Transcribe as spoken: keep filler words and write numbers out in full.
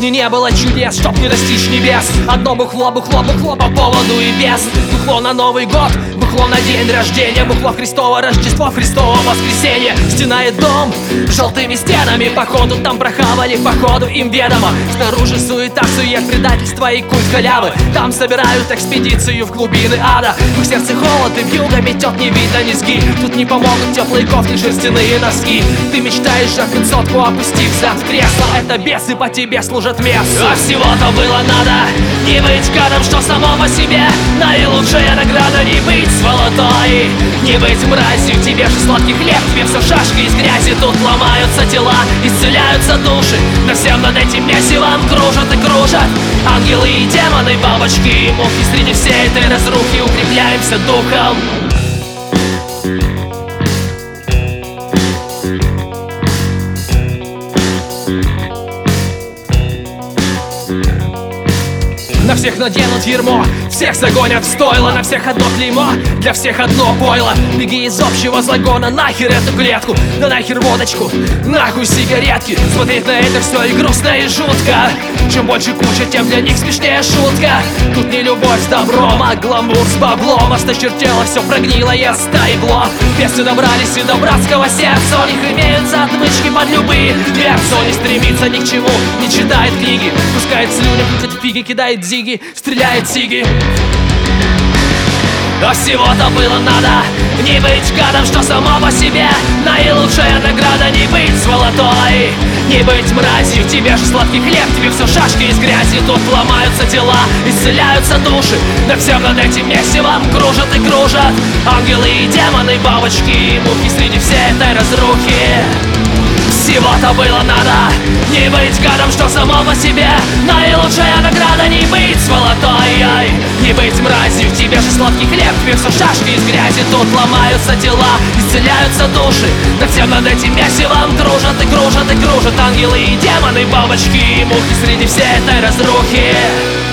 жизни не было чудес, чтоб не достичь небес. Одно бухло, бухло, бухло по поводу и без. Бухло на Новый год, бухло на день рождения, бухло в Христово Рождество, в Христово воскресенье. Стена и дом с желтыми стенами, походу там прохавали, походу им ведомо. Снаружи суета, сует, предательство и культ халявы. Там собирают экспедицию в глубины ада. В их сердце холод и вьюга метет, не видно низги. Тут не помогут теплые кофты, шерстяные носки. Ты мечтаешь о сотку, опустив взгляд в кресло. Это бесы по тебе служат месту. А всего-то было надо не быть гадом, что само по себе наилучшая награда. Не быть сволотой, не быть мразью. Тебе же сладкий хлеб, тебе все шашки из грязи. Тут ломаются тела, исцеляются души. Но всем над этим месивом кружат и кружат ангелы и демоны, бабочки и мухи. Среди всей этой разрухи укрепляемся духом. На всех наденут ермо, всех загонят в стойло. На всех одно клеймо, для всех одно пойло. Беги из общего загона, нахер эту клетку. Да нахер водочку, нахуй сигаретки. Смотреть на это все и грустно, и жутко. Чем больше куча, тем для них смешнее шутка. Тут не любовь с добром, а гламур с баблом. Осточертело все прогнилое стайбло. Песни добрались и до братского сердца. У них имеются отмычки под любые дверцы. Он не стремится ни к чему, не читает книги. Пускает слюни, крутит фиги, кидает дзиги, стреляет сиги. А всего-то было надо не быть гадом, что само по себе наилучшая награда. Не быть сволотой, не быть мразью. Тебе же сладкий хлеб, тебе все шашки из грязи. Тут ломаются тела, исцеляются души. Да всем над этим месивом кружат и кружат ангелы и демоны, бабочки и мухи. Среди всей этой разрухи всего-то было надо не быть гадом, что само по себе наилучшая награда. Не быть сволотой, не быть мразью. Тебе же сладкий хлеб, тебе все шашки из грязи. Тут ломаются тела, исцеляются души. Да всем над этим месивом кружат и кружат и кружат ангелы и демоны, бабочки и мухи. Среди всей этой разрухи